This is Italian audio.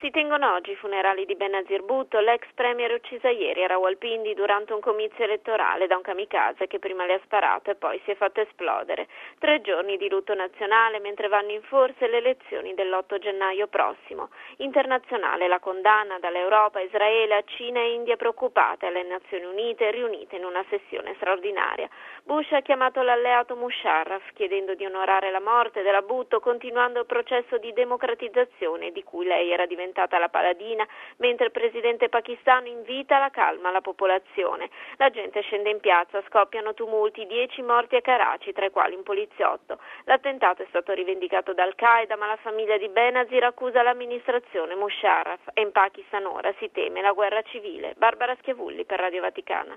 Si tengono oggi i funerali di Benazir Bhutto, l'ex premier uccisa ieri a Rawalpindi durante un comizio elettorale da un kamikaze che prima le ha sparato e poi si è fatto esplodere. 3 giorni di lutto nazionale mentre vanno in forse le elezioni dell'8 gennaio prossimo. Internazionale la condanna dall'Europa, Israele a Cina e India preoccupate, alle Nazioni Unite riunite in una sessione straordinaria. Bush ha chiamato l'alleato Musharraf chiedendo di onorare la morte della Bhutto continuando il processo di democratizzazione di cui lei era diventata la paladina, mentre il presidente pakistano invita alla calma la popolazione. La gente scende in piazza, scoppiano tumulti, 10 morti a Karachi, tra i quali un poliziotto. L'attentato è stato rivendicato da Al-Qaeda, ma la famiglia di Benazir accusa l'amministrazione Musharraf e in Pakistan ora si teme la guerra civile. Barbara Schiavulli per Radio Vaticana.